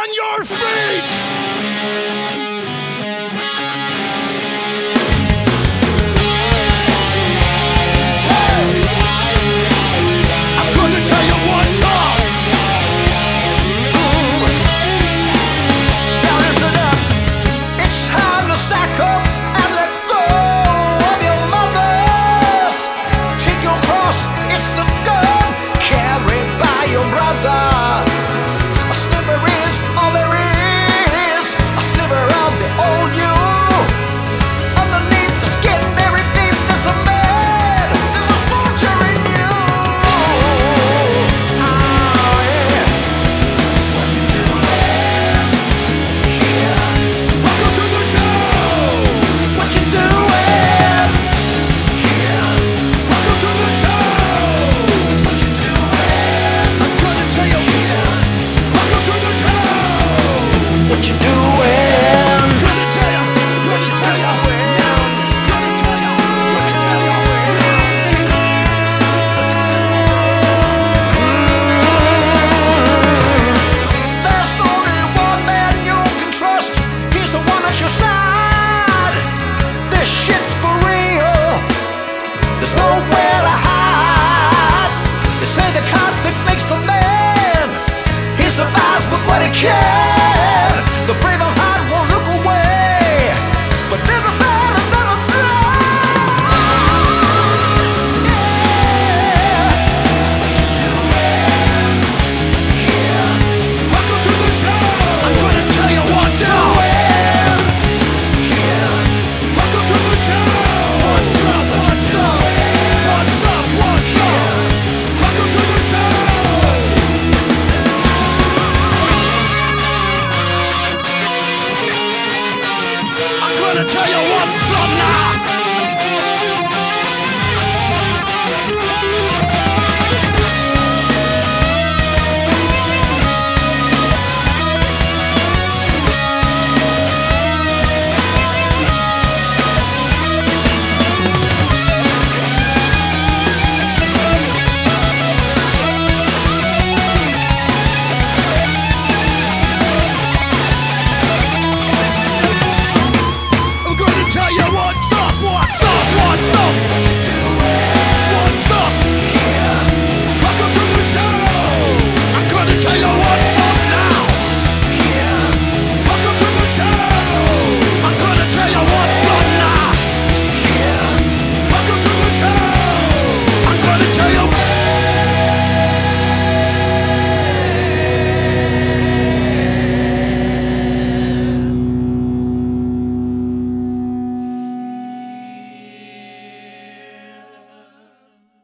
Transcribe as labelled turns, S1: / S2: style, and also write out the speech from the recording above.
S1: on your feet! I'm gonna tell you what's up.
S2: Now listen up. It's time to sack up and let go of your mothers. Take your cross, it's the gun carried by your brother. A sliver is all there is, a sliver of the old you. Underneath the skin, buried deep, there's a man, there's a soldier in you. Oh, yeah. What you doing here?
S1: Welcome to the show.
S2: What you doing here?
S1: Welcome to the show.
S2: What you doing
S1: I'm gonna tell you. Welcome to the show.
S2: What you doing?
S1: Gonna tell you. Gonna tell you. Now. Gonna tell you. Gonna tell you.
S2: There's only one man you can trust. He's the one at your side. This shit's for real. There's nowhere to hide. They say the conflict makes the man. He survives with what he can.